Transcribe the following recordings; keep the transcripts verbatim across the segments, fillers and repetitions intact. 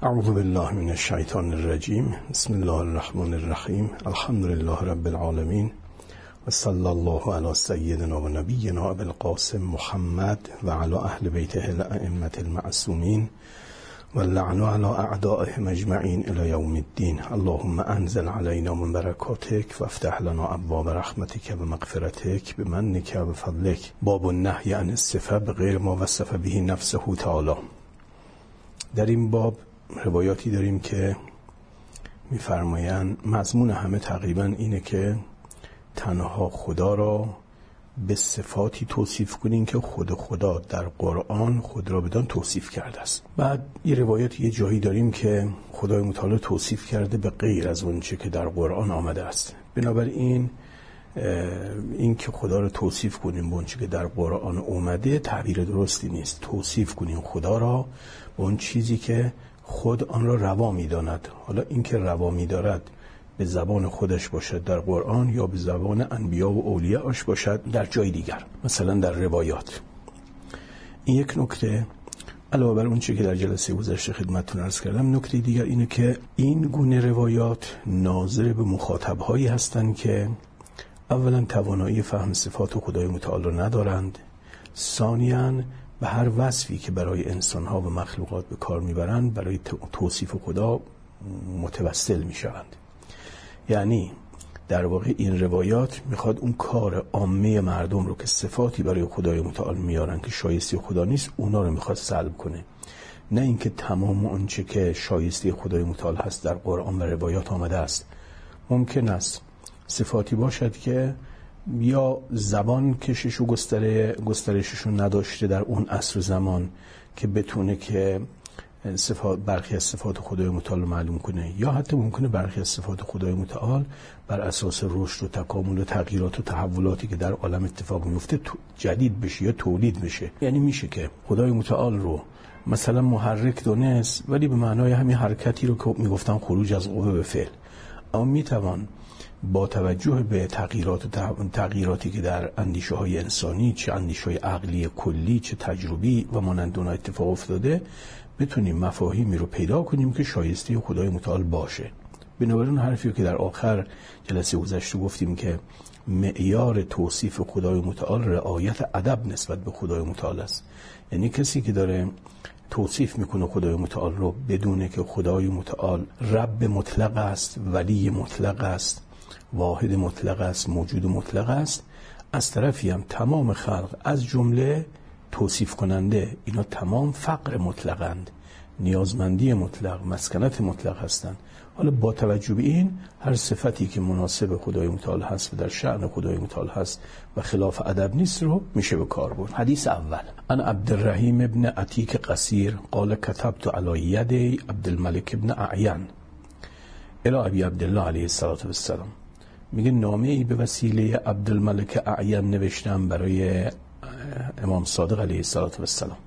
اعوذ بالله من الشیطان الرجیم. بسم الله الرحمن الرحیم. الحمد لله رب العالمین و صلی الله علی سیدنا و نبینا ابی القاسم محمد و علی اهل بیته الائمة المعصومین و اللعن علی اعدائهم اجمعین الی یوم الدین. اللهم انزل علینا من برکاتک و افتح لنا ابواب رحمتک و مغفرتک بمنک و بفضلک. باب النهی عن الصفه بغیر ما وصف به نفسه تعالی. در این باب روایاتی داریم که می‌فرمایند مضمون همه تقریبا اینه که تنها خدا را به صفاتی توصیف کنین که خود خدا در قرآن خود را بدان توصیف کرده است. بعد یه روایت یه جایی داریم که خدای متعال توصیف کرده به غیر از اون چه که در قرآن آمده است. بنابراین این که خدا را توصیف کنیم به اون چه که در قرآن اومده تعبیر درستی نیست. توصیف کنیم خدا را به اون چیزی که خود آن را روا می‌داند. حالا این که روا می‌دارد به زبان خودش باشد در قرآن یا به زبان انبیا و اولیاءش باشد در جای دیگر، مثلا در روایات. این یک نکته. علاوه بر اون چیزی که در جلسه گذشته خدمتتون عرض کردم، نکته دیگر اینه که این گونه روایات ناظر به مخاطب‌هایی هستند که اولا توانایی فهم صفات خدای متعال را ندارند، ثانیاً به هر وصفی که برای انسان‌ها و مخلوقات به کار می‌برند برای توصیف خدا متوسل می‌شوند. یعنی در واقع این روایات میخواد اون کار عامه مردم رو که صفاتی برای خدای متعال میارن که شایسته خدا نیست، اونا رو میخواد سلب کنه، نه اینکه تمام اونچه که شایسته خدای متعال هست در قرآن و روایات آمده است. ممکن است صفاتی باشد که یا زبان کشش و گستره گسترششون نداشته در اون عصر زمان که بتونه که صفات برخی از صفات خدای متعال رو معلوم کنه، یا حتی ممکنه برخی از صفات خدای متعال بر اساس رشد و تکامل و تغییرات و تحولاتی که در عالم اتفاق میفته جدید بشه یا تولید بشه. یعنی میشه که خدای متعال رو مثلا محرک دونست، ولی به معنای همین حرکتی رو که میگفتن خروج از قوه به فعل، اما میتوان با توجه به تغییرات و تغییراتی که در اندیشه های انسانی، چه اندیشه های عقلی کلی چه تجربی و مانند اونها اتفاق افتاده، بتونیم مفاهیمی رو پیدا کنیم که شایسته خدای متعال باشه. بنابراین حرفی که در آخر جلسه گذشته گفتیم که معیار توصیف خدای متعال رعایت ادب نسبت به خدای متعال است. یعنی کسی که داره توصیف میکنه خدای متعال رو بدونه که خدای متعال رب مطلق است، ولی مطلق است، واحد مطلق است، موجود مطلق است، از طرفی هم تمام خلق از جمله توصیف کننده اینا تمام فقر مطلقند، نیازمندی مطلق، مسکنت مطلق هستند. حالا با توجه به این هر صفتی که مناسب خدای متعال هست و در شأن خدای متعال هست و خلاف ادب نیست رو میشه به کار برد. حدیث اول: ان عبدالرحیم ابن عتیک قصیر قال كتبت علی ید عبدالملک ابن اعین الی ابی عبدالله علیه الصلاة والسلام. میگه نامه ای به وسیله عبدالملک اعین نوشتم برای امام صادق علیه السلام.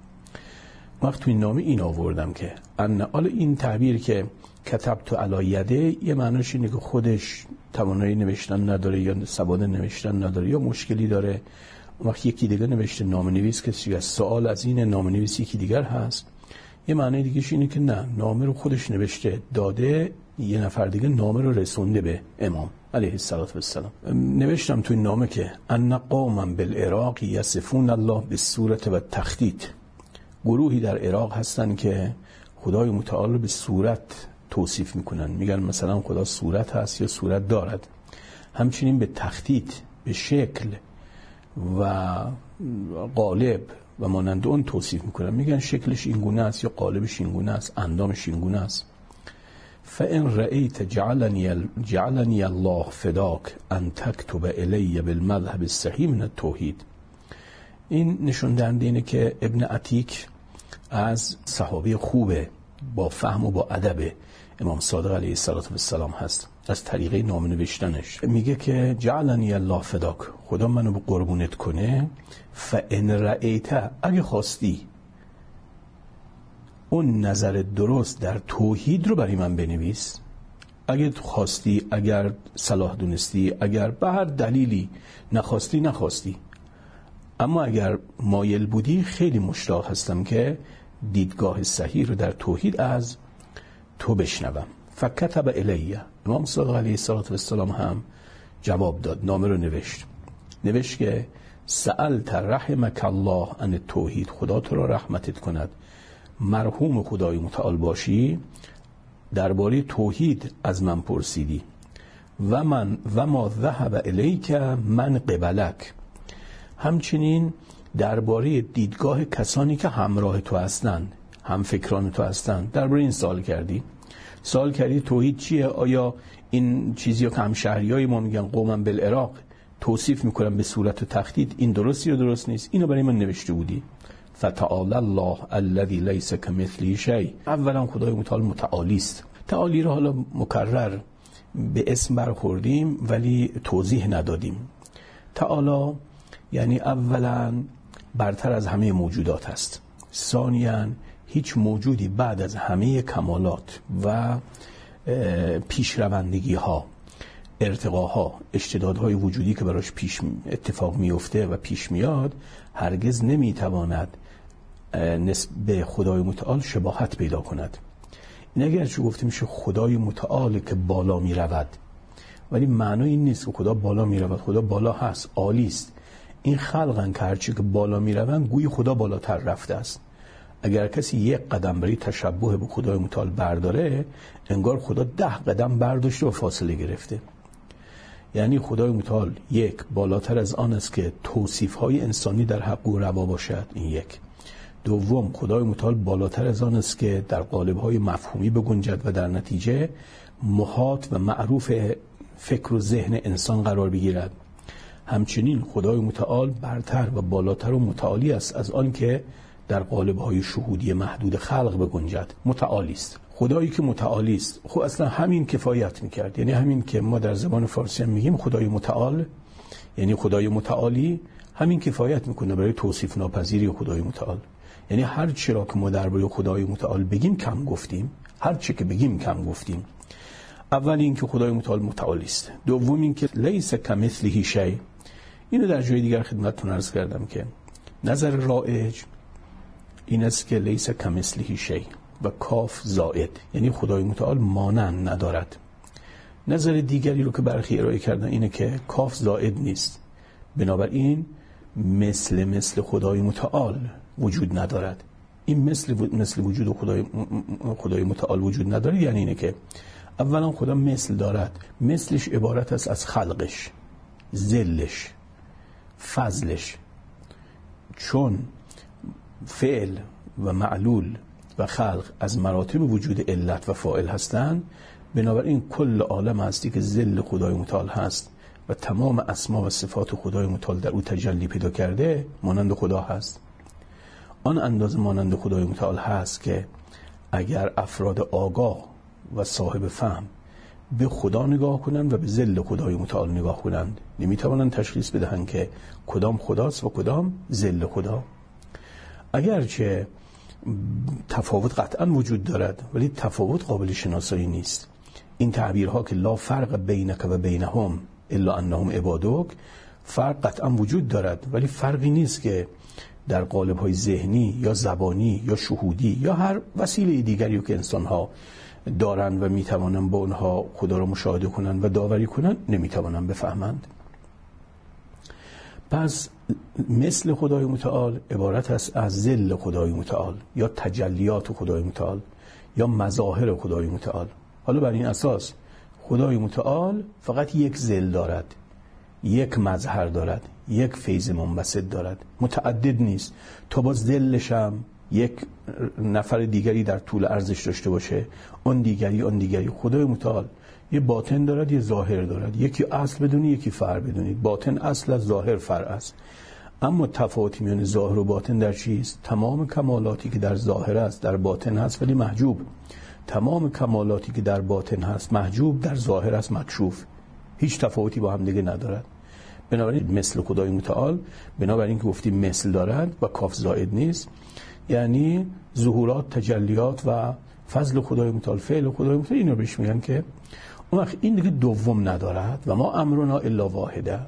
وقت توی نامه این آوردم که ان آل این تعبیر که کتبت علی یده یه معناش اینه که خودش توانایی نوشتن نداره یا سواد نوشتن نداره یا مشکلی داره. وقت یکی دیگه نوشته نامه نویس کسی از سوال از این نامه نویس یکی دیگر هست. یه معنی دیگهش اینه که نه، نامه رو خودش نوشته داده، یه نفر دیگه نامه رو رسونده به امام علیه السلام. نوشتم تو این نامه که ان قوما بالعراق یصفون الله بالصورت و التخطیط. گروهی در عراق هستن که خدای متعال به صورت توصیف میکنن، میگن مثلا خدا صورت هست یا صورت دارد. همچنین به تخطیط، به شکل و قالب و مانند اون توصیف میکنن، میگن شکلش این گونه است یا قالبش این گونه است، اندامش این گونه است. فَإِنْ رَأَيْتَ جَعَلَنِي جَعَلَنِي اللَّهُ فِدَاكَ أَنْ تَكْتُبَ إِلَيَّ بِالْمَذْهَبِ الصَّحِيحِ مِنَ التَّوْحِيدِ. این نشون دهنده اینه که ابن عتیک از صحابه خوبه، با فهم و با ادب امام صادق علیه السلام هست. از طریقه نامه نوشتنش میگه که جعلنی الله فداک، خدا منو به قربونت کنه. فَإِنْ رَأَيْتَ، اگه خواستی اون نظر درست در توحید رو برای من بنویس، اگر خواستی، اگر صلاح دونستی، اگر به هر دلیلی نخواستی نخواستی، اما اگر مایل بودی خیلی مشتاق هستم که دیدگاه صحیح رو در توحید از تو بشنوم. فکتب الیه، امام صادق علیه السلام هم جواب داد، نامه رو نوشت نوشت که سألت رحمک الله عن توحید، خدا تو را رحمتت کند مرحوم خدای متعال باشی، درباره توحید از من پرسیدی. و من و ما ذهب الیک من قبلک، همچنین درباره دیدگاه کسانی که همراه تو هستند، هم فکران تو هستند، درباره این سوال کردی. سوال کردی توحید چیه؟ آیا این چیزی که همشهریای ما میگن قوما بالعراق توصیف میکنن به صورت تخدید، این درستی یا درست نیست؟ اینو برای من نوشته بودی. فتعالی الله الذی لیس کمثله شیء، اولا خدای متعال متعالی است. تعالی رو حالا مکرر به اسم برخوردیم ولی توضیح ندادیم. تعالی یعنی اولا برتر از همه موجودات است، ثانیاً هیچ موجودی بعد از همه کمالات و پیشروندگی ها، ارتقاها، اشتدادهای وجودی که براش پیش اتفاق میفته و پیش میاد هرگز نمیتواند نسبت خدای متعال شباهت پیدا کند. این اگر چه گفته میشه خدای متعال که بالا میرود، ولی معنی این نیست که خدا بالا میرود. خدا بالا هست، عالی است. این خلقن که هرچی که بالا میروند گویی خدا بالاتر رفته است. اگر کسی یک قدم برای تشبه به خدای متعال برداره، انگار خدا ده قدم برداشته و فاصله گرفته. یعنی خدای متعال یک، بالاتر از آن است که توصیف‌های انسانی در حق او روا باشد، این یک. دوم، خدای متعال بالاتر از آن است که در قالب‌های مفهومی بگنجد و در نتیجه محاط و معروف فکر و ذهن انسان قرار بگیرد. همچنین خدای متعال برتر و بالاتر و متعالی است از آن که در قالب‌های شهودی محدود خلق بگنجد. متعالی است. خدایی که متعالی است، خب اصلا همین کفایت میکرد. یعنی همین که ما در زبان فارسی هم میگیم خدای متعال، یعنی خدای متعالی، همین کفایت میکنه برای توصیف ناپذیری خدای متعال. یعنی هر چی را که ما درباره خدای متعال بگیم کم گفتیم، هر چی که بگیم کم گفتیم. اول این که خدای متعال متعالی است، دوم این که لیس کمثله شیء. اینو در جای دیگر خدمتتون عرض کردم که نظر رایج این است که لیس کمثله شیء و کاف زائد، یعنی خدای متعال مانند ندارد. نظر دیگری رو که برخی ارائه کردن اینه که کاف زائد نیست، بنابراین مثل مثل خدای متعال وجود ندارد. این مثل مثل وجود خدای خدای متعال وجود نداره، یعنی اینه که اولا خدا مثل دارد، مثلش عبارت است از خلقش، ذلش، فضلش. چون فعل و معلول و خلق از مراتب وجود علت و فاعل هستند، بنابراین کل عالم هستی که ذل خدای متعال هست و تمام اسما و صفات خدای متعال در او تجلی پیدا کرده مانند خدا هست. آن اندازه مانند خدای متعال هست که اگر افراد آگاه و صاحب فهم به خدا نگاه کنند و به ذل خدای متعال نگاه کنند، نمیتوانند تشخیص بدهند که کدام خداست و کدام ذل خدا. اگرچه تفاوت قطعا وجود دارد، ولی تفاوت قابل شناسایی نیست. این تعبیرها که لا فرق بینک و بینهم الا انهم عبادک، فرق قطعا وجود دارد، ولی فرقی نیست که در قالب‌های ذهنی یا زبانی یا شهودی یا هر وسیله دیگری که انسان‌ها دارند و میتوانند با اونها خدا را مشاهده کنند و داوری کنند نمیتوانند بفهمند. پس مثل خدای متعال عبارت است از ذل خدای متعال یا تجلیات خدای متعال یا مظاهر خدای متعال. حالا بر این اساس خدای متعال فقط یک ذل دارد، یک مظهر دارد، یک فیض منبسط دارد، متعدد نیست. تا با ذلش هم یک نفر دیگری در طول عرضش داشته باشه، اون دیگری اون دیگری. خدای متعال یه باطن دارد، یه ظاهر دارد. یکی اصل بدونی، یکی فرع بدونید. باطن اصل از، ظاهر فرع است. اما تفاوت میان ظاهر و باطن در چیست؟ تمام کمالاتی که در ظاهر است در باطن هست ولی محجوب. تمام کمالاتی که در باطن هست محجوب در ظاهر است مکشوف. هیچ تفاوتی با هم دیگه ندارد. بنابراین مثل خدای متعال، بنابراین که گفتیم مثل دارد و کاف زائد نیست، یعنی ظهورات، تجلیات و فضل خدای متعال، فعل خدای متعال، اینو بهش میگن که اون وقت این دیگه دوم ندارد. و ما امرنا الا واحده،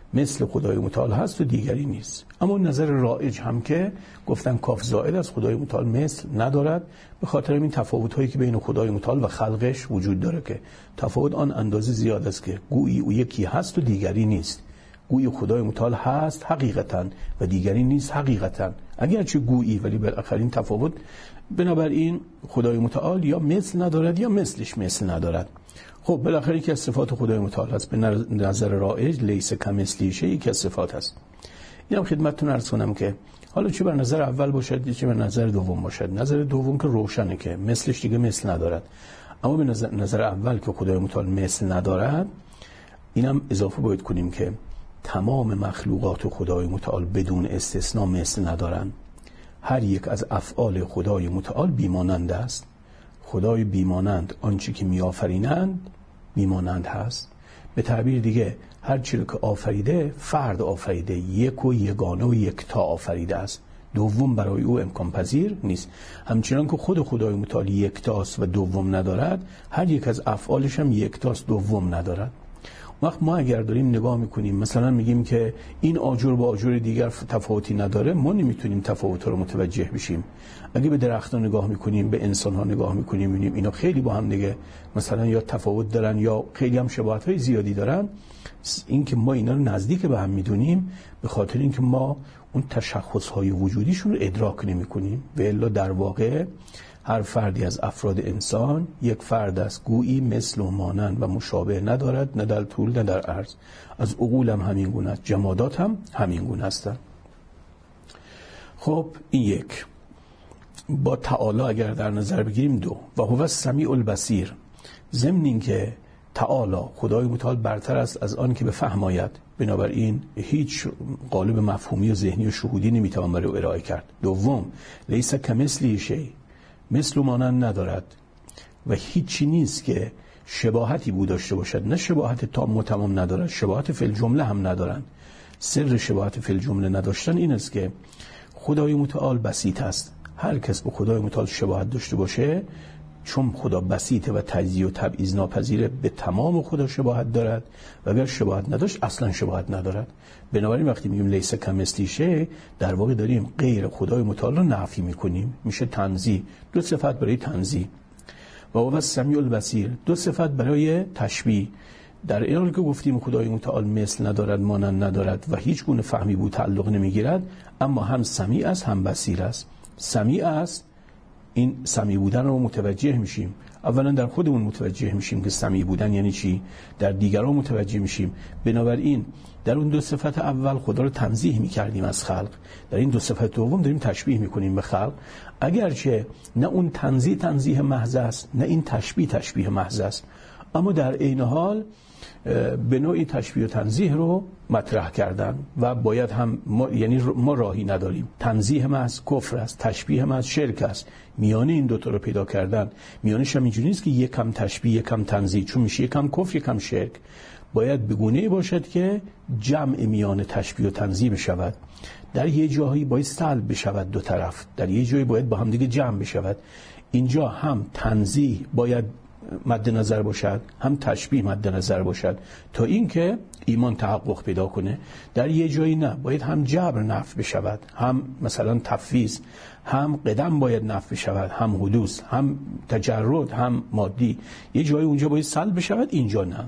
مثل خدای متعال هست و دیگری نیست. اما نظر رایج هم که گفتن کاف زائد از خدای متعال مثل ندارد، به خاطر این تفاوت‌هایی که بین خدای متعال و خلقش وجود داره که تفاوت آن اندازه زیاد است که گویی او یکی هست و دیگری نیست. گویی خدای متعال هست حقیقتاً و دیگری نیست حقیقتاً، اگرچه گویی، ولی بالاخره این تفاوت. بنابراین خدای متعال یا مثل ندارد یا مثلش مثل ندارد. خب بالاخره که از صفات خدای متعال هست به نظر رایج لیس کمثلی شیء، یک از صفات هست. اینم خدمتتون عرض کنم که حالا چه بر نظر اول باشد چه بر نظر دوم باشد، نظر دوم که روشنه که مثلش دیگه مثل ندارد، اما به نظر, نظر اول که خدای متعال مثل ندارد، اینم اضافه باید کنیم که تمام مخلوقات خدای متعال بدون استثناء مثل ندارند. هر یک از افعال خدای متعال بیمانند است. خدای بیمانند آنچه که میآفرینند بیمانند هست. به تعبیر دیگه هر چیزی که آفریده فرد آفریده، یک و یگانه و یکتا آفریده است، دوم برای او امکان پذیر نیست. همچنان که خود خدای متعال یکتاست و دوم ندارد، هر یک از افعالش هم یکتاست، دوم ندارد. وقت ما اگر داریم نگاه میکنیم مثلا میگیم که این آجر با آجر دیگر تفاوتی نداره، ما نمیتونیم تفاوت رو متوجه بشیم. اگه به درختان نگاه میکنیم، به انسان ها نگاه میکنیم، میبینیم اینا خیلی با هم دیگه مثلا یا تفاوت دارن یا خیلی هم شباهت های زیادی دارن. این که ما اینا رو نزدیک به هم میدونیم به خاطر اینکه ما اون تشخص های وجودیشون رو ادراک نمیکنیم. و الا در واقع هر فردی از افراد انسان یک فرد است، گویی مثل و مانند و مشابه ندارد، نه در طول نه در عرض. از عقول هم همین گونه است، جمادات هم همین گونه هستند. خب این یک. با تعالی اگر در نظر بگیریم دو. و هو السمیع البصیر، ضمن این که تعالی خدای متعال برتر است از آن که به فهم آید، بنابراین هیچ قالب مفهومی و ذهنی و شهودی نمیتوان برای او ارائه کرد. دوم، لیس کمثلی شیء، مثل و مانند ندارد و هیچی نیست که شباهتی بود داشته باشد. نه شباهت تام و تمام ندارد، شباهت فی الجمله هم ندارند. سر شباهت فی الجمله نداشتن این است که خدای متعال بسیط است. هر کس به خدای متعال شباهت داشته باشه، چون خدا بسیطه و تجزیه و تبعیض ناپذیره، به تمام خدا شباهت دارد و اگر شباهت نداشت اصلا شباهت ندارد. بنابراین وقتی میگیم لیس کمثلی شیء، در واقع داریم غیر خدای متعال رو نفی میکنیم، میشه تنزیه. دو صفت برای تنزیه. و هو السمیع البصیر، دو صفت برای تشبیه. در این حال که گفتیم خدای متعال مثل ندارد، مانند ندارد و هیچ گونه فهمی بود تعلق نمیگیرد، اما هم سمیع است هم بصیر است. سمیع است، این سمیع بودن رو متوجه میشیم. اولا در خودمون متوجه میشیم که سمیع بودن یعنی چی، در دیگران متوجه میشیم. بنابراین در اون دو صفت اول خدا رو تنزیه میکردیم از خلق، در این دو صفت دوم داریم تشبیه میکنیم به خلق. اگرچه نه اون تنزیه تنزیه محض است، نه این تشبیه تشبیه محض است، اما در عین حال به نوعی تشبیه و تنزیه رو مطرح کردن و باید هم ما، یعنی ما راهی نداریم. تنزیه محض کفر است، تشبیه محض شرک است. میانه این دوتا رو پیدا کردن. میانش هم اینجوری نیست که یکم تشبیه یکم تنزیه، چون میشه یکم کفر یکم شرک. باید بگونه باشد که جمع میان تشبیه و تنزیه بشود. در یه جایی باید سلب بشود دو طرف، در یه جایی باید با هم دیگه جمع بشود. اینجا هم تنزیه باید مد نظر باشد، هم تشبیه مد نظر باشد تا اینکه ایمان تحقق پیدا کنه. در یه جایی نه، باید هم جبر نفی بشود، هم مثلا تفویض، هم قدم باید نفی بشود، هم حدوث، هم تجرد، هم مادی. یه جایی اونجا باید سلب بشود، اینجا نه.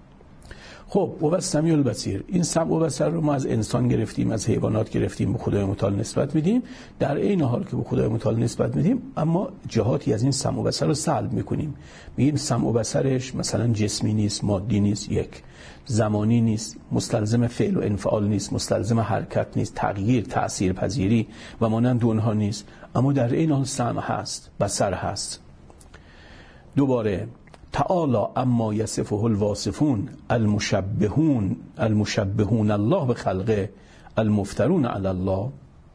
خب و السمیع البصیر، این سمع و بصر رو ما از انسان گرفتیم، از حیوانات گرفتیم، به خدای متعال نسبت میدیم. در عین حال که به خدای متعال نسبت میدیم، اما جهاتی از این سمع و بصر رو سلب میکنیم. میگیم سمع و بصرش مثلا جسمی نیست، مادی نیست، یک زمانی نیست، مستلزم فعل و انفعال نیست، مستلزم حرکت نیست، تغییر، تأثیر پذیری و مانند اونها نیست، اما در عین حال سمع هست، بصر هست. دوباره تعالی اما یصفه الواصفون المشبهون المشبهون الله به خلقه المفترون علی الله.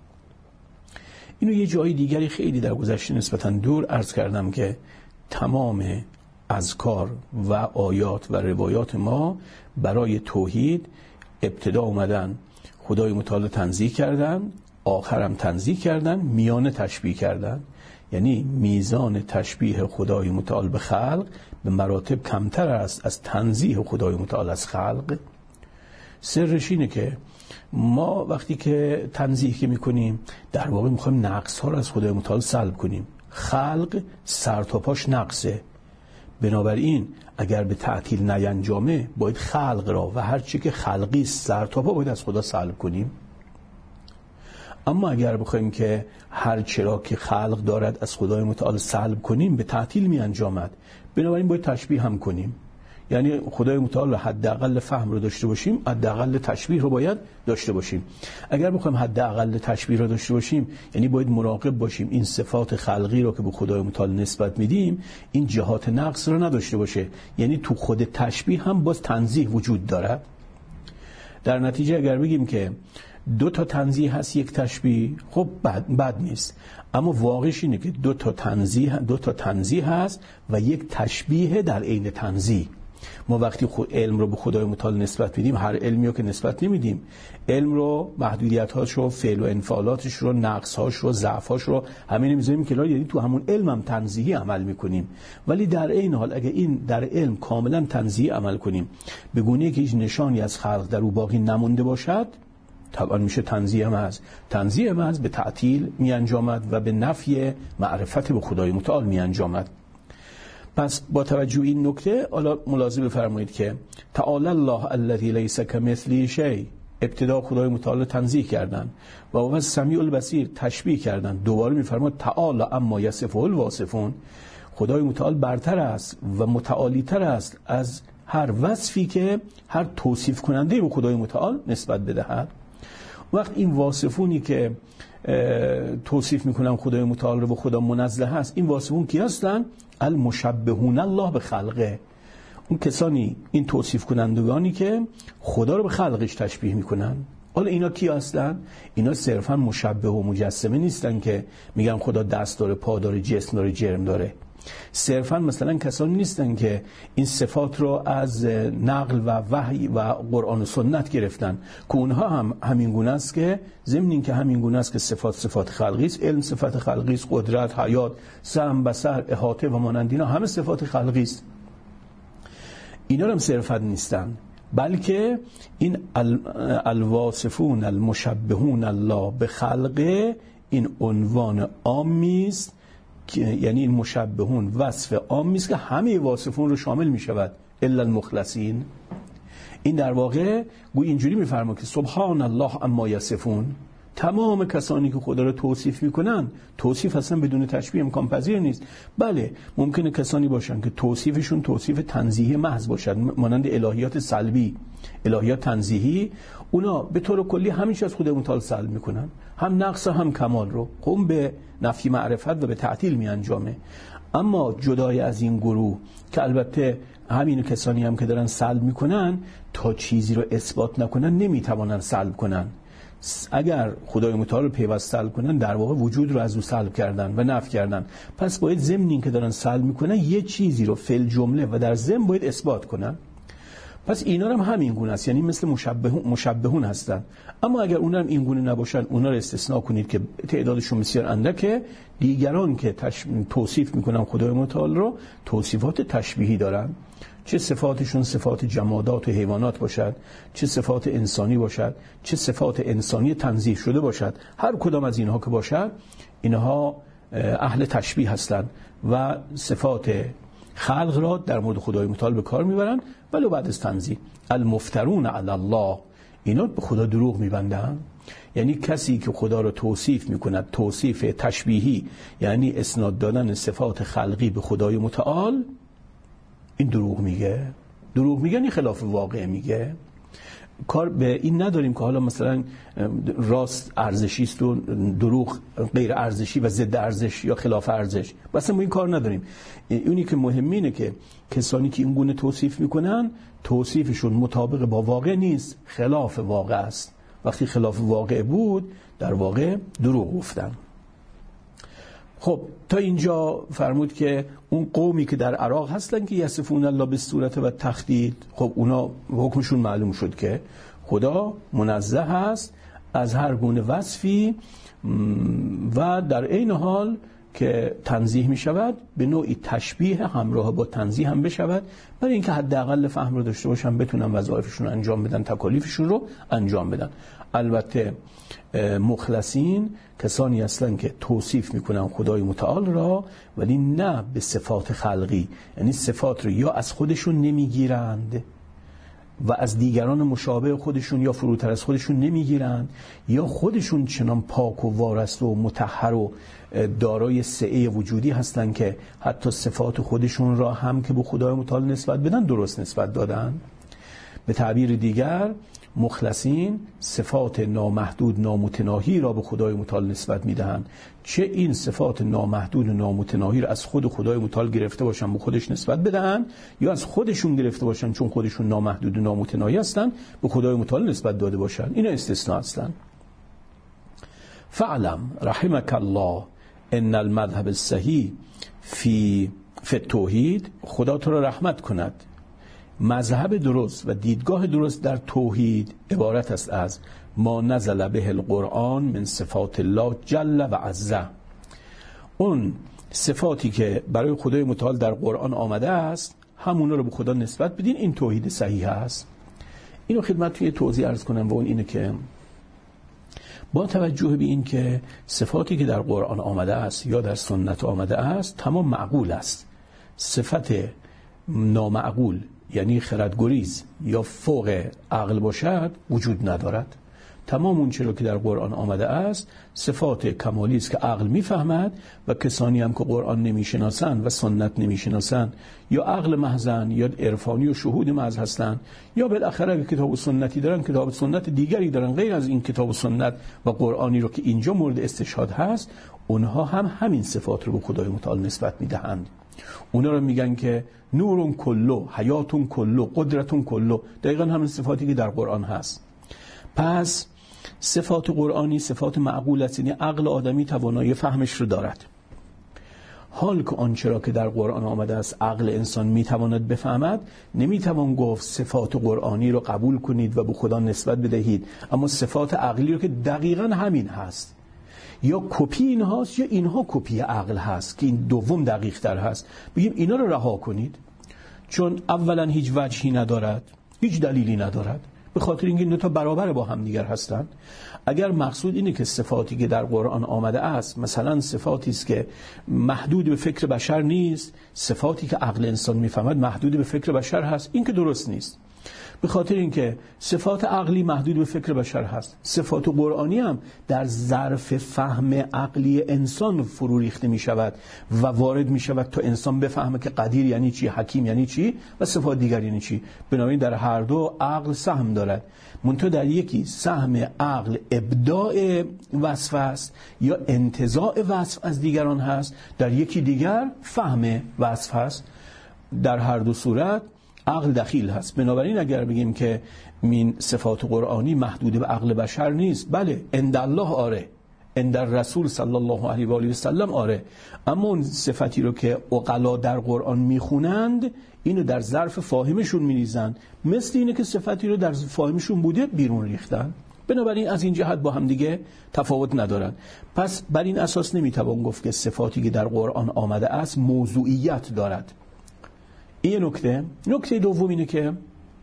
اینو یه جای دیگری خیلی در گذشته نسبتاً دور عرض کردم که تمام اذکار و آیات و روایات ما برای توحید ابتدا اومدن خدای متعال تنزیه کردن، آخرم تنزیه کردن، میانه تشبیه کردن. یعنی میزان تشبیه خدای متعال به خلق به مراتب کمتر است از تنزیه خدای متعال از خلق. سرش اینه که ما وقتی که تنزیه که میکنیم در واقع میخوایم نقص ها رو از خدای متعال سلب کنیم. خلق سر تا پاش نقصه، بنابراین اگر به تعطیل نینجامه باید خلق را و هر چی که خلقی سر تا پا باید از خدا سلب کنیم. اما اگر بخوایم که هر چرا که خلق دارد از خدای متعال سلب کنیم به تعطیل می انجامد، بنابراین باید تشبیه هم کنیم. یعنی خدای متعال حداقل فهم رو داشته باشیم، حداقل تشبیه رو باید داشته باشیم. اگر بخوایم حداقل تشبیه رو داشته باشیم یعنی باید مراقب باشیم این صفات خلقی رو که به خدای متعال نسبت میدیم این جهات نقص رو نداشته باشه، یعنی تو خود تشبیه هم باز تنزیه وجود دارد. در نتیجه اگر بگیم که دو تا تنزیه هست یک تشبیه، خب بد, بد نیست، اما واقعش اینه که دو تا تنزیه دو تا تنزیه هست و یک تشبیه در عین تنزیه. ما وقتی خود علم رو به خدای متعال نسبت میدیم، هر علمی رو که نسبت نمیدیم، علم رو محدودیت‌هاش رو، فعل و انفعالاتش رو، نقص‌هاش رو، ضعف‌هاش رو همین میذاریم که یعنی تو همون علم هم تنزیهی عمل میکنیم. ولی در این حال اگه این در علم کاملا تنزیهی عمل کنیم به گونه‌ای که هیچ نشانی از خلق در او باقی نمونده باشد، طبعا میشه تنزیه محض. تنزیه محض به تعطیل می انجامد و به نفی معرفت به خدای متعال می انجامد. پس با توجه این نکته حالا ملاحظه بفرمایید که تعالی الله الذی لیس کمثله شیء، ابتدا خدای متعال تنزیه کردن و بعد سمیع البصیر تشبیه کردن. دوباره میفرماید تعالی اما یصفه الواصفون، خدای متعال برتر است و متعالی تر است از هر وصفی که هر توصیف کننده به خدای متعال نسبت بدهد. وقت این واصفونی که توصیف میکنن خدای متعال رو به خدا منزه هست، این واصفون کی هستن؟ المشبهون الله به خلقه، اون کسانی، این توصیف کنندگانی که خدا رو به خلقش تشبیه میکنن. حالا اینا کی هستن؟ اینا صرفا مشبه و مجسمه نیستن که میگن خدا دست داره، پا داره، جسم داره، جرم داره. صرفا مثلا کسانی نیستن که این صفات رو از نقل و وحی و قرآن و سنت گرفتن که اونها هم همین گونه است که ضمن این که همین گونه است که صفات صفات خلقی است، علم صفات خلقی است، قدرت، حیات، سمع، بصر، احاطه و مانند اینا همه صفات خلقی است. اینا هم صرفا نیستن، بلکه این الواصفون المشبهون الله به خلقه این عنوان عامی است، یعنی این مشبهون وصف عامی است که همه واصفون رو شامل می شود الا المخلصین. این در واقع گویا اینجوری میفرماید که سبحان الله اما یصفون، تمام کسانی که خدا رو توصیف میکنن، توصیف اصلا بدون تشبیه امکان پذیر نیست. بله ممکنه کسانی باشن که توصیفشون توصیف تنزیهی محض باشد، مانند الهیات سلبی، الهیات تنزیهی، اونا به طور کلی همیشه از خدا متعال سلب میکنن، هم نقص هم کمال رو قوم به نفی معرفت و به تعطیل می انجامه. اما جدای از این گروه که البته همین کسانی هم که دارن سلب میکنن تا چیزی رو اثبات نکنن نمیتوانن سلب کنن. اگر خدای متعال رو پیوست سلب کنن در واقع وجود رو از او سلب کردن و نفی کردن. پس باید ضمن این که دارن سلب میکنن یه چیزی رو فل جمله و در ضمن باید اثبات کنن. پس اینا هم همین گونه است، یعنی مثل مشبهون مشبهون هستن. اما اگر اونها هم این گونه نباشن، اونها رو استثناء کنید که تعدادشون بسیار اندکه، دیگران که تش... توصیف میکنن خدای متعال رو توصیفات تشبیهی دارن، چه صفاتشون صفات جمادات و حیوانات باشد، چه صفات انسانی باشد، چه صفات انسانی تنزیه شده باشد، هر کدام از اینها که باشد اینها اهل تشبیه هستند و صفات خلق را در مورد خدای متعال به کار میبرن. ولی بعد از تنزیه المفترون علی الله، اینا به خدا دروغ میبندن. یعنی کسی که خدا را توصیف میکند توصیف تشبیهی، یعنی اسناد دادن صفات خلقی به خدای متعال، این دروغ میگه. دروغ میگه یعنی خلاف واقع میگه. کار به این نداریم که حالا مثلا راست ارزشی است و دروغ غیر ارزشی و ضد ارزش یا خلاف ارزش، مثلا ما این کار نداریم. اونی که مهمه اینه که کسانی که این گونه توصیف میکنن توصیفشون مطابق با واقع نیست، خلاف واقع است. وقتی خلاف واقع بود در واقع دروغ گفتن. خب تا اینجا فرمود که اون قومی که در عراق هستن که یصفون الله به صورت و تخدید، خب اونا حکمشون معلوم شد که خدا منزه است از هر گونه وصفی و در این حال که تنزیه می شود به نوعی تشبیه همراه با تنزیه هم بشود، برای اینکه حداقل فهم رو داشته باشن، بتونن وظایفشون رو انجام بدن، تکالیفشون رو انجام بدن. البته مخلصین کسانی هستند که توصیف میکنن خدای متعال را، ولی نه به صفات خلقی، یعنی صفات رو یا از خودشون نمیگیرند و از دیگران مشابه خودشون یا فروتر از خودشون نمیگیرند، یا خودشون چنان پاک و وارست و مطهر و دارای سعه وجودی هستند که حتی صفات خودشون را هم که به خدای متعال نسبت بدن درست نسبت دادن. به تعبیر دیگر مخلصین صفات نامحدود نامتناهی را به خدای متعال نسبت میدهند، چه این صفات نامحدود و نامتناهی را از خود خدای متعال گرفته باشن به خودش نسبت بدهند، یا از خودشون گرفته باشن چون خودشون نامحدود و نامتناهی هستند به خدای متعال نسبت داده باشن. اینا استثناء هستند. فعلم رحمك الله ان المذهب الصحیح فی فی التوحید، خدا تو را رحمت کند، مذهب درست و دیدگاه درست در توحید عبارت است از ما نزل به القرآن من صفات الله جل و عز. اون صفاتی که برای خدای متعال در قرآن آمده است همونا رو به خدا نسبت بدین، این توحید صحیح است. اینو خدمتتون یه توضیح عرض کنم و اون اینه که با توجه به این که صفاتی که در قرآن آمده است یا در سنت آمده است تمام معقول است، صفت نامعقول یعنی خردگریز یا فوق عقل باشد وجود ندارد. تمام اون چیزی که در قرآن آمده است صفات کمالی است که عقل میفهمد و کسانی هم که قرآن نمیشناسند و سنت نمیشناسند یا عقل محضن یا عرفانی و شهود محض هستند، یا بالاخره اگه کتاب و سنتی دارن کتاب و سنت دیگری دارن غیر از این کتاب و سنت و قرآنی رو که اینجا مورد استشهاد هست، اونها هم همین صفات رو به خدای متعال نسبت میدهند. اونا رو میگن که نورون کلو، حیاتون کلو، قدرتون کلو، دقیقا همین صفاتی که در قرآن هست. پس صفات قرآنی صفات معقول است، یعنی عقل آدمی توانایی فهمش رو دارد. حال که آنچه را که در قرآن آمده است عقل انسان میتواند بفهمد، نمیتوان گفت صفات قرآنی رو قبول کنید و به خدا نسبت بدهید، اما صفات عقلی رو که دقیقا همین هست یا کپی این هاست یا اینها کپی عقل هست که این دوم دقیق تر هست، بگیم اینا رو رها کنید، چون اولا هیچ وجهی ندارد، هیچ دلیلی ندارد، به خاطر اینکه این دو تا برابر با هم دیگر هستند. اگر مقصود اینه که صفاتی که در قرآن آمده است مثلا صفاتی است که محدود به فکر بشر نیست، صفاتی که عقل انسان میفهمد محدود به فکر بشر هست، این که درست نیست. به خاطر اینکه صفات عقلی محدود به فکر بشر هست، صفات قرآنی هم در ظرف فهم عقلی انسان فرو ریخته می شود و وارد می شود تا انسان بفهمه که قدیر یعنی چی، حکیم یعنی چی و صفات دیگر یعنی چی. بنابراین در هر دو عقل سهم دارد، منتها در یکی سهم عقل ابداع وصف است یا انتزاع وصف از دیگران هست، در یکی دیگر فهم وصف هست. در هر دو صورت عقل دخیل هست. بنابراین اگر بگیم که این صفات قرآنی محدود به عقل بشر نیست، بله عند الله آره، عند رسول صلی الله علیه و آله و سلم آره، اما اون صفتی رو که عقلا در قرآن میخونند اینو در ظرف فاهمشون میریزن، مثل اینه که صفتی رو در فاهمشون بوده بیرون ریختن. بنابراین از این جهت با هم دیگه تفاوت ندارن. پس بر این اساس نمیتوان گفت که صفاتی که در قرآن آمده است موضوعیت دارد. این نکته. نکته دوم اینه که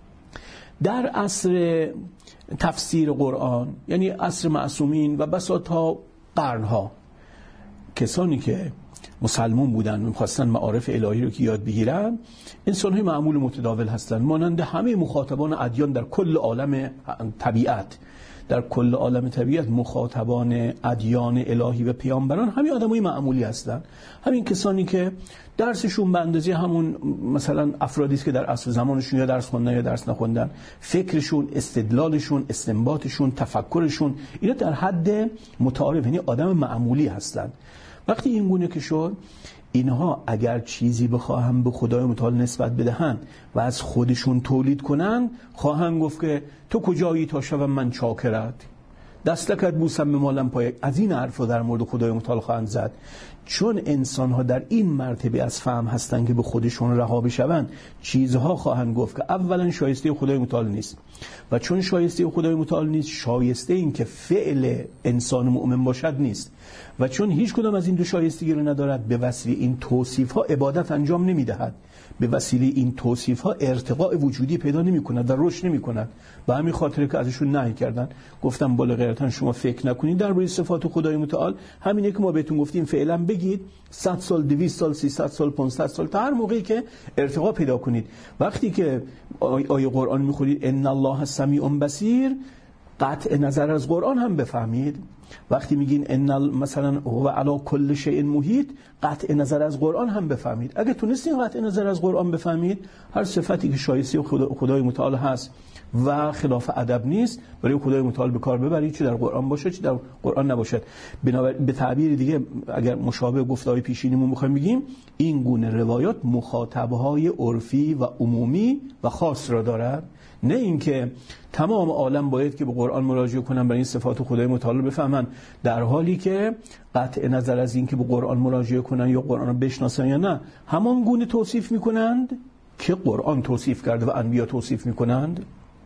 در عصر تفسیر قرآن، یعنی عصر معصومین و بساطا قرنها، کسانی که مسلمون بودن و می‌خواستن معارف الهی رو که یاد بگیرن، انسان‌های معمول متداول هستند، مانند همه مخاطبان ادیان در کل عالم طبیعت. در کل عالم طبیعت مخاطبان ادیان الهی و پیامبران همین آدمای معمولی هستند، همین کسانی که درسشون به اندازه همون مثلا افرادی است که در عصر زمانشون یا درس خوندن یا درس نخوندن، فکرشون، استدلالشون، استنباطشون، تفکرشون اینا در حد متعارف، یعنی آدم معمولی هستند. وقتی این گونه که شد، اینها اگر چیزی بخواهند به خدای متعال نسبت بدهند و از خودشون تولید کنند، خواهند گفت که تو کجایی تا شوم من چاکرت، دستکت بوسم به مالم پای، از این حرفا در مورد خدای متعال خواهند زد. چون انسان‌ها در این مرتبه از فهم هستند که به خودشون رها بشوند، چیزها خواهند گفت که اولا شایسته خدای متعال نیست، و چون شایسته خدای متعال نیست، شایسته این که فعل انسان مؤمن باشد نیست، و چون هیچ کدام از این دو شایستگی رو ندارد، به وسیله این توصیف‌ها عبادت انجام نمی‌دهد، به وسیله این توصیف‌ها ارتقاء وجودی پیدا نمی‌کند و رشد نمی‌کند. به همین خاطر که ازشون نهی کردن، گفتم بالا غیرتاً شما فکر نکنید درباره صفات خدای متعال، همینه که ما بهتون گفتیم فعلا بگید صد سال، دویست سال، سیصد سال، پانصد سال، تا هر موقعی که ارتقا پیدا کنید. وقتی که آیه قرآن می‌خونید ان الله سمیع بصیر، قطع نظر از قرآن هم بفهمید. وقتی میگین ان مثلا هو علی کل شیء محیط، قطع نظر از قرآن هم بفهمید. اگه تونستین قطع نظر از قرآن بفهمید، هر صفتی که شایسته خدا خدای متعال هست و خلاف ادب نیست، برای خدای متعال به کار ببرید، چه در قرآن باشه چه در قرآن نباشد. بنابراین به تعبیر دیگه اگر مشابه گفته‌های پیشینیمون می‌خوایم بگیم، این گونه روایات مخاطب‌های عرفی و عمومی و خاص را دارد، نه اینکه تمام عالم باید که به قرآن مراجعه کنن برای این صفات خدای متعال بفهمن، در حالی که قطع نظر از این که به قرآن مراجعه کنن یا قرآن رو بشناسن یا نه، همان گونه توصیف میکنند که قرآن توصیف کرده و انبیا توصیف میکنند.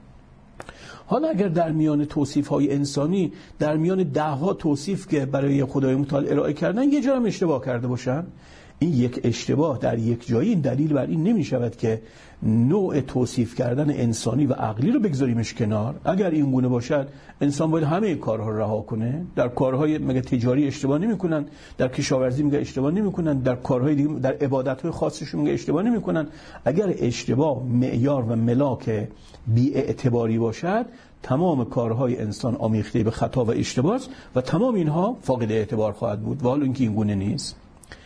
حالا اگر در میان توصیف‌های انسانی، در میان ده‌ها توصیف که برای خدای متعال ارائه کردن، یه جا هم اشتباه کرده باشن، این یک اشتباه در یک جایی این دلیل بر این نمی شود که نوع توصیف کردن انسانی و عقلی رو بگذاریمش کنار. اگر این گونه باشد، انسان باید همه کارها رو رها کنه. در کارهای مگه تجاری اشتباه نمی‌کنن، در کشاورزی میگه اشتباه نمی‌کنن، در کارهای دیگه، در عبادت‌های خاصشون میگه اشتباه نمی‌کنن. اگر اشتباه معیار و ملاک بی‌اعتباری باشد، تمام کارهای انسان آمیخته به خطا و اشتباه است و تمام اینها فاقد اعتبار خواهد بود. و حالا اینکه این گونه نیست.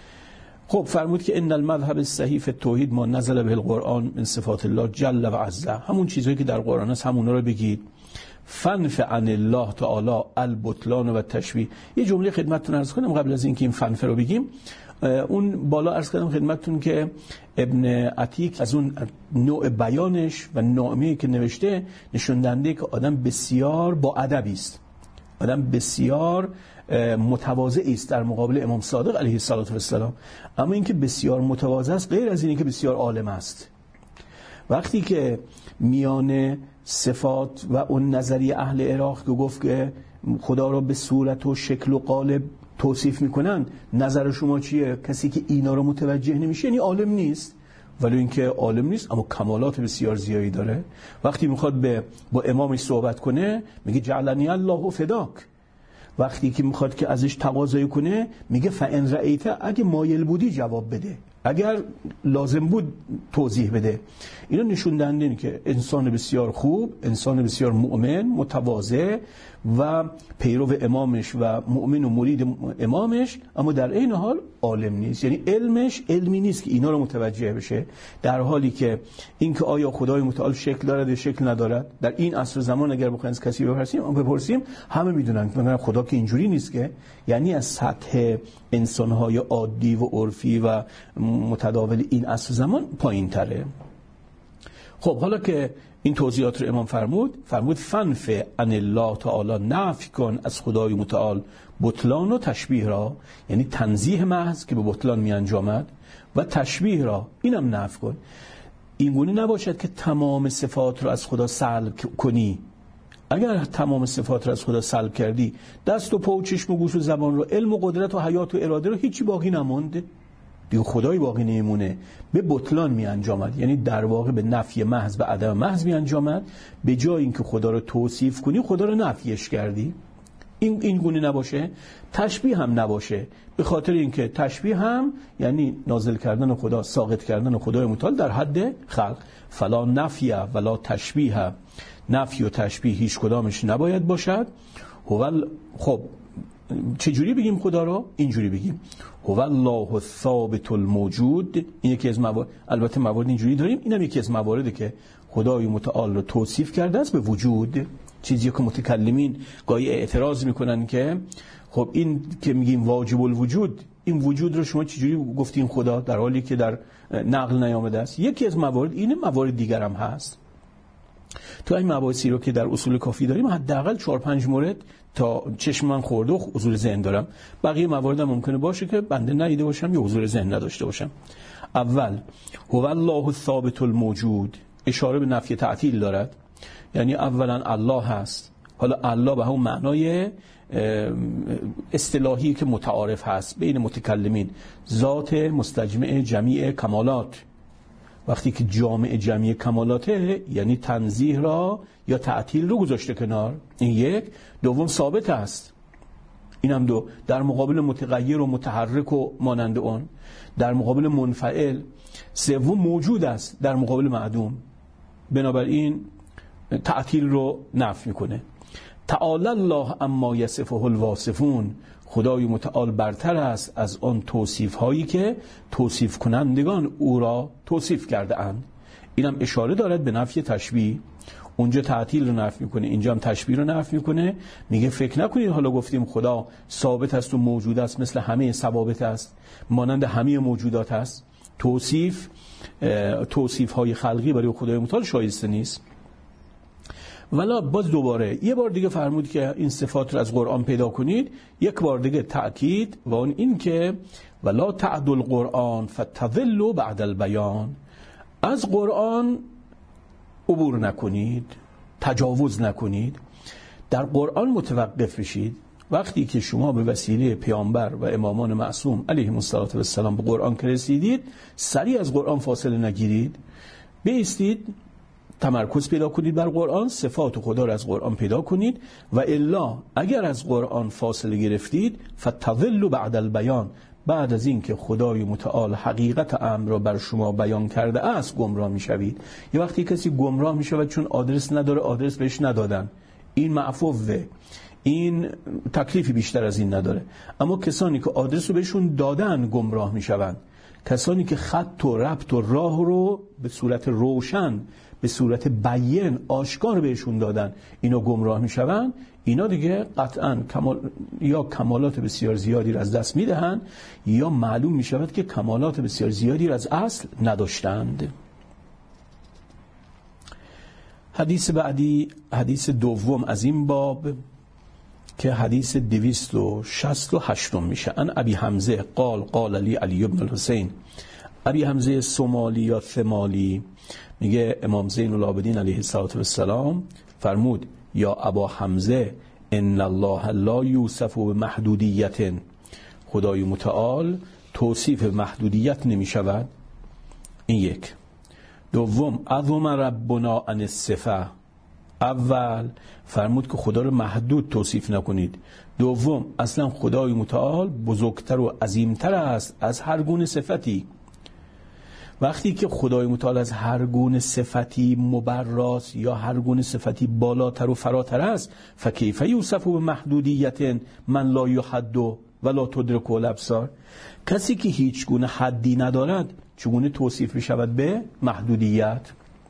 خب فرمود که ان المذهب الصحیح فی التوحید ما نزل به القرآن من صفات الله جل و عز، همون چیزایی که در قرآن است همونا رو بگید. فنف عن الله تعالی البطلان و تشبیه. یه جمله خدمتتون عرض کنم قبل از اینکه این فنف رو بگیم. اون بالا عرض کردم خدمتتون که ابن عتیق از اون نوع بیانش و نامه‌ای که نوشته نشون دهنده که آدم بسیار با ادبی است، آدم بسیار متواضع است در مقابل امام صادق علیه السلام. اما اینکه بسیار متواضع است غیر از اینه که بسیار عالم است. وقتی که میان صفات و اون نظریه اهل عراق که گفت که خدا را به صورت و شکل و قالب توصیف میکنن، نظر شما چیه؟ کسی که اینا رو متوجه نمیشه یعنی عالم نیست. ولی اینکه عالم نیست اما کمالات بسیار زیادی داره. وقتی میخواد به با امامش صحبت کنه میگه جعلنی الله فداک. وقتی که میخواد که ازش تقاضا کنه میگه فان رأیت، اگه مایل بودی جواب بده، اگر لازم بود توضیح بده. اینا نشون دهنده اینه که انسان بسیار خوب، انسان بسیار مؤمن، متواضع و پیرو امامش و مؤمن و مرید امامش، اما در این حال عالم نیست. یعنی علمش علمی نیست که اینا رو متوجه بشه. در حالی که اینکه آیا خدای متعال شکل دارد یا شکل ندارد، در این عصر زمان اگر بخوایم از کسی بپرسیم بپرسیم همه میدونن که خدا که اینجوری نیست که، یعنی از سطح انسان‌های عادی و عرفی و متداول این عصر زمان پایین تره. خب حالا که این توضیحات رو امام فرمود، فرمود فنف عن الله تعالی، نفی کن از خدای متعال بطلان و تشبیه را، یعنی تنزیه محض که به بطلان می انجامد و تشبیه را اینم نفی کن. این گونه نباشد که تمام صفات رو از خدا سلب کنی. اگر تمام صفات رو از خدا سلب کردی، دست و پا و چشم و گوش و زبان رو، علم و قدرت و حیات و اراده رو، هیچی باقی نمونده دیگه، خدای باقی نمیمونه، به بطلان می انجامد. یعنی در واقع به نفی محض و عدم محض می انجامد. به جای اینکه خدا رو توصیف کنی خدا رو نفیش کردی. این این گونه نباشه. تشبیه هم نباشه، به خاطر اینکه تشبیه هم یعنی نازل کردن خدا، ساقط کردن خدای متعال در حد خلق. فلا نفی ولا تشبیه، نفی و تشبیه هیچ کدامش نباید باشد. هو خب چجوری بگیم خدا رو؟ اینجوری بگیم هو الله الثابت الموجود. این یکی از موارد، البته موارد اینجوری داریم، اینم یکی از مواردی که خدای متعال رو توصیف کرده است به وجود. چیزی که متکلمین گاهی اعتراض میکنن که خب این که میگیم واجب الوجود، این وجود رو شما چجوری گفتین خدا در حالی که در نقل نیامده است؟ یکی از موارد اینه، موارد دیگر هم هست. تو این مباحثی رو که در اصول کافی داریم حداقل چهار پنج مورد تا چشم من خورده و حضور ذهن دارم. بقیه موارد هم ممکنه باشه که بنده ندیده باشم یا حضور ذهن نداشته باشم. اول هو الله الثابت الموجود، اشاره به نفی تعطیل دارد، یعنی اولا الله هست. حالا الله به همون معنای اصطلاحی که متعارف هست بین متکلمین، ذات مستجمع جمیع کمالات. وقتی که جامع جمیع کمالاته یعنی تنزیه را یا تعطیل رو گذاشته کنار، این یک. دوم ثابت است، این هم دو. در مقابل متغیر و متحرک و مانند اون، در مقابل منفعل. سوم موجود است در مقابل معدوم، بنابراین تعطیل رو نفی میکنه. تعالی الله اما یصفه الواصفون، خدای متعال برتر است از آن توصیف هایی که توصیف کنندگان او را توصیف کرده اند. اینم اشاره دارد به نفی تشبیه. اونجا تعطیل رو نفی میکنه، اینجا هم تشبیه رو نفی میکنه. میگه فکر نکنید حالا گفتیم خدا ثابت است و موجود است مثل همه ثوابت است، مانند همه موجودات است. توصیف توصیف های خلقی برای خدای متعال شایسته نیست. ولی باز دوباره یه بار دیگه فرمود که این صفات رو از قرآن پیدا کنید، یک بار دیگه تأکید و اون این که ولا تعدل القرآن فتضلوا بعد البیان، از قرآن عبور نکنید، تجاوز نکنید، در قرآن متوقف بشید. وقتی که شما به وسیله پیامبر و امامان معصوم علیهم السلام به قرآن که رسیدید، سریع از قرآن فاصله نگیرید، بایستید تمرکز پیدا کنید بر قرآن، صفات خدا را از قرآن پیدا کنید. و الا اگر از قرآن فاصله گرفتید فتضلوا بعد البیان، بعد از این که خدای متعال حقیقت امر را بر شما بیان کرده است گمراه میشوید. یه وقتی کسی گمراه میشود چون آدرس نداره، آدرس بهش ندادن، این معفوه، این تکلیفی بیشتر از این نداره. اما کسانی که آدرس رو بهشون دادن گمراه میشوند. کسانی که خط و ربط و راه رو به صورت روشن، به صورت بیان آشکار بهشون دادن، اینا گمراه میشوند. اینا دیگه قطعاً کمال یا کمالات بسیار زیادی را از دست میدهند یا معلوم میشود که کمالات بسیار زیادی را از اصل نداشتند. حدیث بعدی، حدیث دوم از این باب که حدیث دویست و شصت و هشتم میشه. ان ابی حمزه قال قال لی علی ابن الحسین. ابی حمزه سومالی یا ثمالی میگه امام زین العابدین علیه السلام فرمود یا ابا حمزه ان الله لا یوصف بمحدودیت، خدای متعال توصیف محدودیت نمی شود. این یک. دوم عظم ربنا عن الصفه، اول فرمود که خدا رو محدود توصیف نکنید. دوم اصلا خدای متعال بزرگتر و عظیمتر است از هر گونه صفتی. وقتی که خدای متعال از هر گونه صفتی مبراست یا هر گونه صفتی بالاتر و فراتر است، فکیف یوصف بمحدودیت من لا یحد ولا تدرک الابصار، کسی که هیچ گونه حدی ندارد چگونه توصیف بشود به محدودیت؟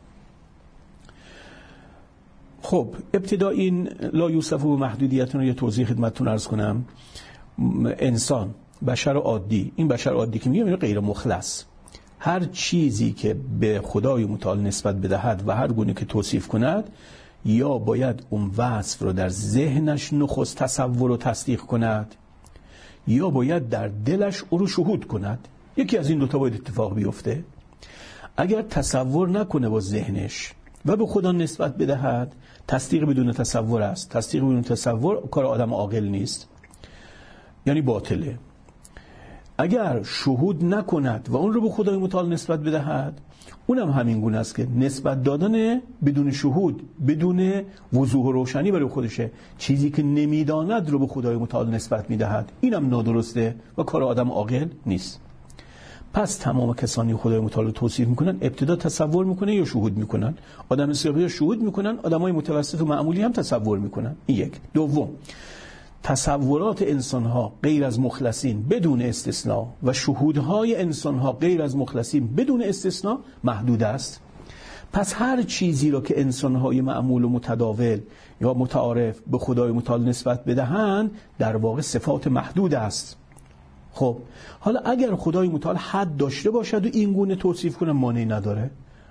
خب ابتدا این لا یوصف بمحدودیت رو یه توضیح خدمتتون عرض کنم. انسان، بشر عادی، این بشر عادی که میگم غیر مخلص، هر چیزی که به خدای متعال نسبت بدهد و هر گونه که توصیف کند، یا باید اون وصف رو در ذهنش نخست تصور و تصدیق کند، یا باید در دلش او رو شهود کند. یکی از این دوتا باید اتفاق بیفته. اگر تصور نکنه با ذهنش و به خدا نسبت بدهد، تصدیق بدون تصور است. تصدیق بدون تصور کار آدم عاقل نیست، یعنی باطله. اگر شهود نکند و اون رو به خدای متعال نسبت بدهد، اونم همین گونه است که نسبت دادن بدون شهود، بدون وضوح و روشنی برای خودشه. چیزی که نمیداند رو به خدای متعال نسبت میدهد، اینم نادرسته و کار آدم عاقل نیست. پس تمام کسانی خدای متعال رو توصیف میکنن ابتدا تصور میکنن یا شهود میکنن. آدم سیاقی شهود میکنن، آدمای متوسط و معمولی هم تصور میکنن. این یک. دوم، تصورات انسان‌ها غیر از مخلصین بدون استثناء و شهودهای انسان‌ها غیر از مخلصین بدون استثناء محدود است. پس هر چیزی را که انسان‌های معمول و متداول یا متعارف به خدای متعال نسبت بدهند، در واقع صفات محدود است. خب حالا اگر خدای متعال حد داشته باشد و این گونه توصیف کنه، مانعی نداره.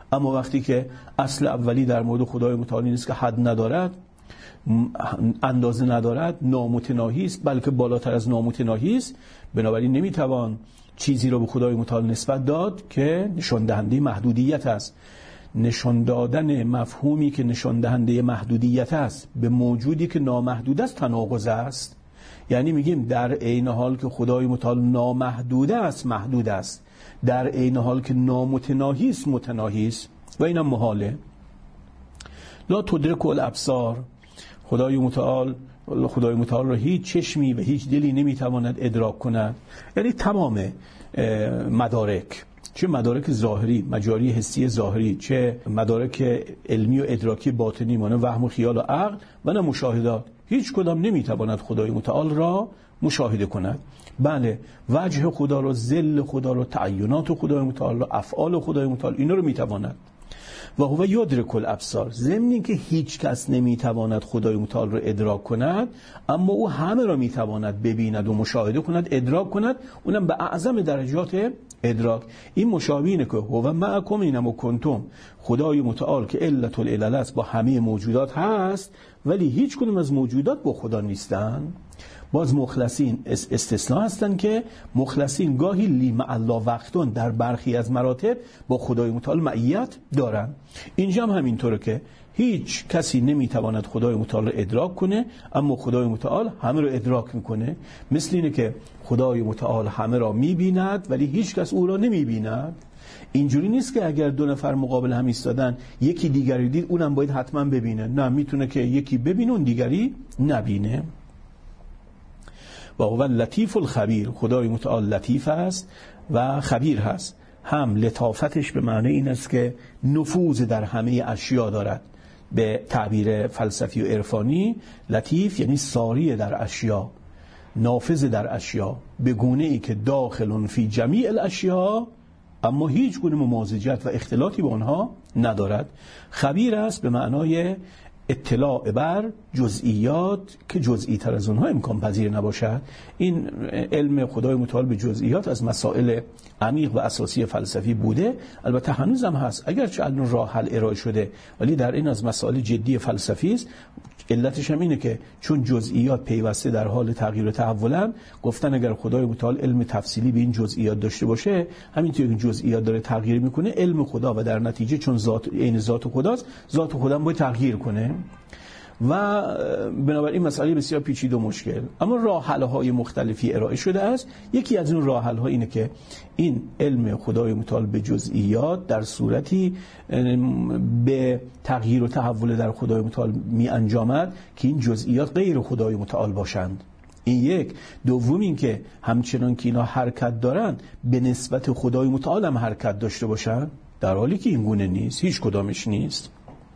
اما وقتی که اصل اولی در مورد خدای متعال نیست که حد ندارد، اندازه ندارد، نامتناهی است، بلکه بالاتر از نامتناهی است، بنابراین نمیتوان چیزی رو به خدای متعال نسبت داد که نشان دهنده محدودیت است. نشان دادن مفهومی که نشان دهنده محدودیت است به موجودی که نامحدود است تناقض است. یعنی میگیم در عین حال که خدای متعال نامحدود است محدود است، در عین حال که نامتناهی است متناهی است و اینم محاله. لا تدرک الابصار، خدای متعال خدای متعال را هیچ چشمی و هیچ دلی نمیتواند ادراک کند. یعنی تمام مدارک، چه مدارک ظاهری، مجاری حسی ظاهری، چه مدارک علمی و ادراکی باطنی مانند وهم و خیال و عقل و نه مشاهدات، هیچ کدام نمیتواند خدای متعال را مشاهده کند. بله، وجه خدا را، ذل خدا را، تعینات خدای متعال را، افعال خدای متعال، اینا رو میتواند. و هو یدرک الابصار، ضمن اینکه هیچ کس نمیتواند خدای متعال را ادراک کند، اما او همه را میتواند ببیند و مشاهده کند، ادراک کند، اونم به اعظم درجات ادراک. این مشابه اینه که هو معکم اینما کنتم، خدای متعال که علت العلل است با همه موجودات هست، ولی هیچ کدوم از موجودات با خدا نیستن. باز مخلصین استثناء هستن که مخلصین گاهی لی مع الله وقتون در برخی از مراتب با خدای متعال معیت دارن. اینجا هم همینطوره که هیچ کسی نمیتواند خدای متعال را ادراک کنه، اما خدای متعال همه را ادراک میکنه. مثل اینه که خدای متعال همه را میبیند ولی هیچ کس او را نمیبیند. اینجوری نیست که اگر دو نفر مقابل هم ایستادن یکی دیگری دید اونم باید حتما ببینه. نه، میتونه که یکی ببینه اون دیگری نبینه. و هو لطیف الخبیر، خدای متعال لطیف است و خبیر هست. هم لطافتش به معنی این است که نفوذ در همه اشیا دارد، به تعبیر فلسفی و عرفانی لطیف یعنی ساری در اشیا، نافذ در اشیا، به گونه ای که داخل فی جمیع الاشیا، اما هیچ گونه ممازجت و اختلاطی با آنها ندارد. خبیر است به معنای اطلاع بر جزئیات که جزئی تر از اونها امکان پذیر نباشد. این علم خدای متعال به جزئیات از مسائل عمیق و اساسی فلسفی بوده، البته هنوز هم هست، اگرچه الان راه حل ارائه شده، ولی در این از مسائل جدی فلسفی است. علتش هم اینه که چون جزئیات پیوسته در حال تغییر و تحولن، گفتن اگر خدای متعال علم تفصیلی به این جزئیات داشته باشه، همینطور که جزئیات داره تغییر میکنه، علم خدا و در نتیجه چون ذات عین ذات خداست، ذات خدا هم باید تغییر کنه و بنابراین مسئله بسیار پیچیده و مشکل. اما راه حل های مختلفی ارائه شده است. یکی از این راه حل ها اینه که این علم خدای متعال به جزئیات در صورتی به تغییر و تحول در خدای متعال می انجامد که این جزئیات غیر خدای متعال باشند. این یک. دوم این که همچنان که اینا حرکت دارند به نسبت خدای متعال هم حرکت داشته باشند، در حالی که این گونه نیست، هیچ کدامش نیست.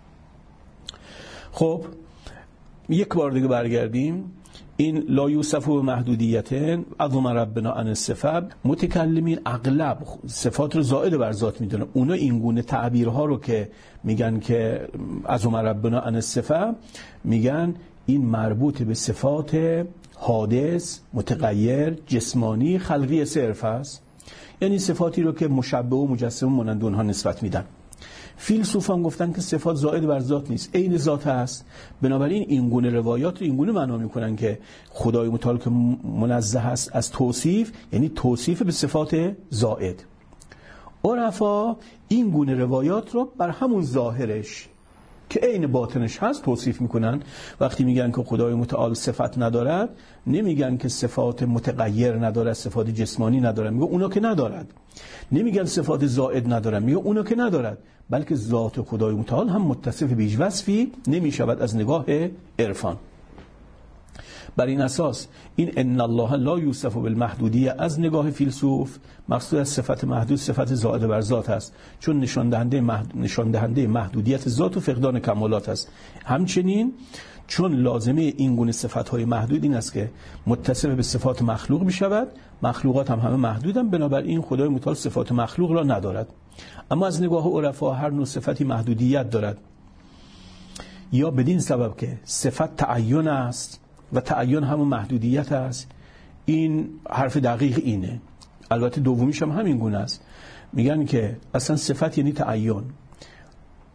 خب یک بار دیگه برگردیم. این لا یوصف و محدودیت عظم ربنا عن الصفات، متکلمین اغلب صفات رو زائد بر ذات میدونن. اونا این گونه تعبیرها رو که میگن که عظم ربنا عن الصفات، میگن این مربوط به صفات حادث، متغیر، جسمانی، خلقی صرف است. یعنی صفاتی رو که مشبه و مجسم مانند اونها نسبت میدن. فیلسوفان گفتن که صفات زائد بر ذات نیست، عین ذات است. بنابراین این گونه روایات رو این گونه معنا میکنن که خدای متعال که منزه است از توصیف، یعنی توصیف به صفات زائد. عرفا این گونه روایات رو بر همون ظاهرش که عین باطنش هست توصیف میکنن. وقتی میگن که خدای متعال صفت ندارد، نمیگن که صفات متغیر ندارد، صفات جسمانی ندارد، میگن اونا که ندارد. نمیگن صفات زائد ندارد، میگن اونا که ندارد، بلکه ذات خدای متعال هم متصف به هیچ وصفی نمیشود از نگاه عرفان. بر این اساس این ان الله لا یوصف بالمحدودیه از نگاه فیلسوف مقصود از صفت محدود صفت زائد بر ذات است، چون نشان دهنده محدود نشان دهنده محدودیت ذات و فقدان کمالات است. همچنین چون لازمه این گونه صفات‌های محدود این است که متصف به صفات مخلوق بشود، مخلوقات هم همه محدودن، بنابراین خدای متعال صفات مخلوق را ندارد. اما از نگاه عرفا هر نوع صفتی محدودیت دارد، یا بدین سبب که صفت تعین است و تعین همون محدودیت است. این حرف دقیق اینه. البته دومیش هم همین گونه است. میگن که اصلا صفت یعنی تعین،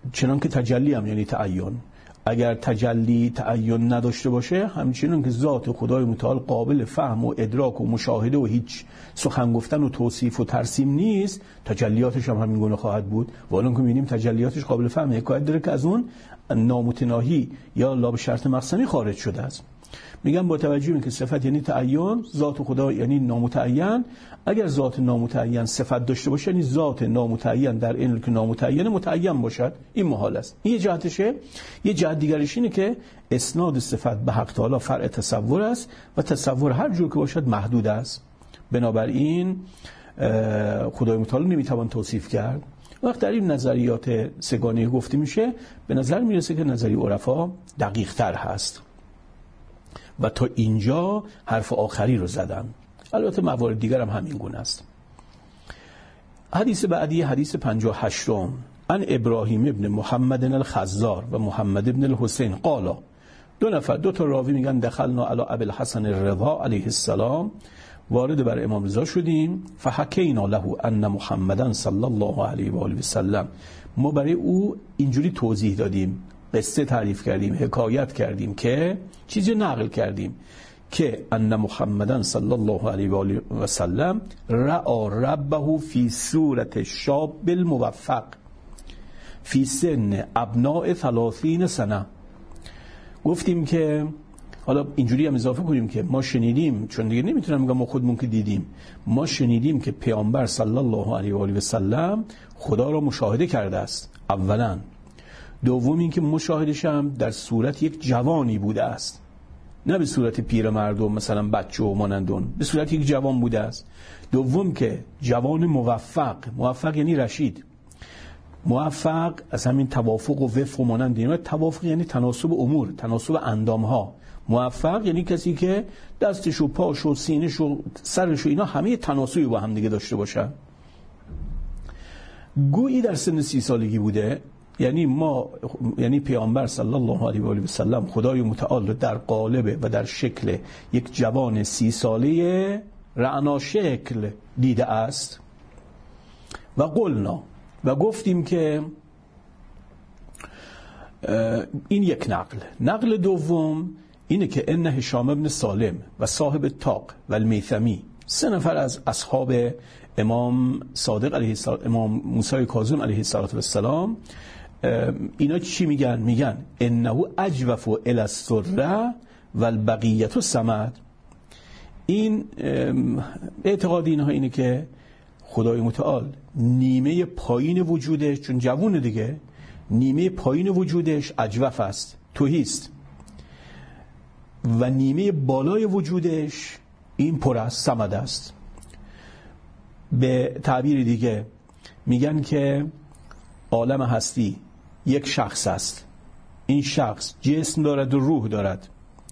چنان که تجلی هم یعنی تعین. اگر تجلی تعین نداشته باشه، همچنان که ذات خدای متعال قابل فهم و ادراک و مشاهده و هیچ سخن گفتن و توصیف و ترسیم نیست، تجلیاتش هم همین گونه خواهد بود. و الان که می‌بینیم تجلیاتش قابل فهم، حکایت داره که از اون نامتناهی یا لا به شرط مقسمی خارج شده است. میگم با توجه به که صفت یعنی تعین، ذات خدا یعنی نامتعین. اگر ذات نامتعین صفت داشته باشه، یعنی ذات نامتعین در این که نامتعین متعین باشد، این محال است. این یه جهتشه. یه جهت دیگرش اینه که اسناد صفت به حق تعالی فرع تصور است و تصور هر جور که باشد محدود است. بنابراین خدای متعال نمیتوان توصیف کرد. وقت در این نظریات سگانه گفته میشه، به نظر میرسه که نظری عرفا دقیق تر هست و تا اینجا حرف آخری رو زدم. البته موارد دیگر هم همین گونه است. حدیث بعدی حدیث پنجاه و هشتم ان ابراهیم ابن محمد الخزار و محمد ابن الحسین قالا، دو نفر دو تا راوی میگن دخلنا علی ابی الحسن الرضا علیه السلام، وارد بر امام رضا شدیم، فحکینا له ان محمدن صلی الله علیه و آله و سلم، ما برای او اینجوری توضیح دادیم، قصه تعریف کردیم، حکایت کردیم، که چیزی نقل کردیم که ان محمدن صلی الله علیه و آله و سلم رأى ربه فی صورت شاب الموفق فی سن ابناء ثلاثین سنه. گفتیم که حالا اینجوری هم اضافه کنیم که ما شنیدیم، چون دیگه نمیتونم بگم ما خودمون که دیدیم، ما شنیدیم که پیامبر صلی الله علیه و آله و سلم خدا را مشاهده کرده است. اولا. دوم این که مشاهدش هم در صورت یک جوانی بوده است، نه به صورت پیرمرد و مثلا بچه و مانندون، به صورت یک جوان بوده است. دوم که جوان موفق، موفق یعنی رشید، موفق از همین توافق و وفق و مانند اینا. توافق یعنی تناسب امور، تناسب اندامها. موفق یعنی کسی که دستش و پاش و سینه‌ش و سرش و اینا همه تناسبی با هم دیگه داشته باشن. گویی در سن سی سالگی بوده، یعنی ما یعنی پیامبر صلی الله علیه و آله و سلم خدای متعال در قالب و در شکل یک جوان سی ساله رعنا شکل دیده است. و قلنا، و گفتیم که این یک نقل. نقل دوم اینه که ان هشام ابن سالم و صاحب تاق و المیثمی، سه نفر از اصحاب امام صادق علیه السلام، امام موسی کاظم علیه السلام، اینا چی میگن؟ میگن انه اجوف الی السره و البقیه الصمد. این اعتقاد اینها اینه که خدای متعال نیمه پایین وجودش، چون جوونه دیگه، نیمه پایین وجودش اجوف است، تهی است، و نیمه بالای وجودش این پر است، صمد است. به تعبیر دیگه میگن که عالم هستی یک شخص است، این شخص جسم دارد و روح دارد،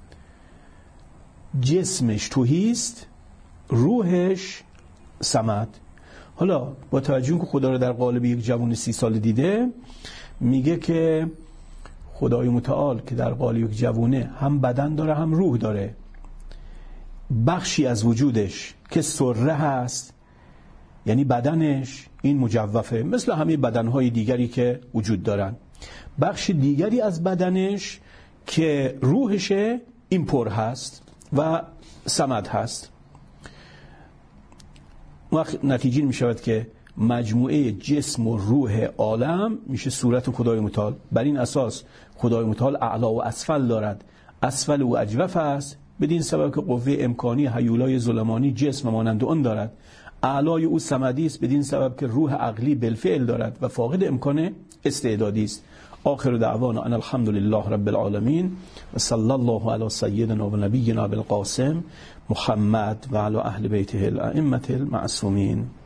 جسمش تهی است، روحش صمد. حالا با توجه که خدا رو در قالب یک جوان سی سال دیده، میگه که خدای متعال که در قالب یک جوانه هم بدن داره هم روح داره، بخشی از وجودش که سره هست یعنی بدنش این مجوفه مثل همه بدنهای دیگری که وجود دارن، بخش دیگری از بدنش که روحشه این پر هست و صمد هست. وقت نتیجه می شود که مجموعه جسم و روح عالم میشه صورت خدای متعال. بر این اساس خدای متعال اعلا و اسفل دارد، اسفل و اجوف است، بدین سبب که قوه امکانی هیولای ظلمانی جسم مانند اون دارد. اعلای او صمدی است بدین سبب که روح عقلی بالفعل دارد و فاقد امکان استعدادی است. آخر دعوانا ان الحمد لله رب العالمین و صلی الله علی سیدنا و نبینا بالقاسم محمد و علی اهل بیته الائمه المعصومین.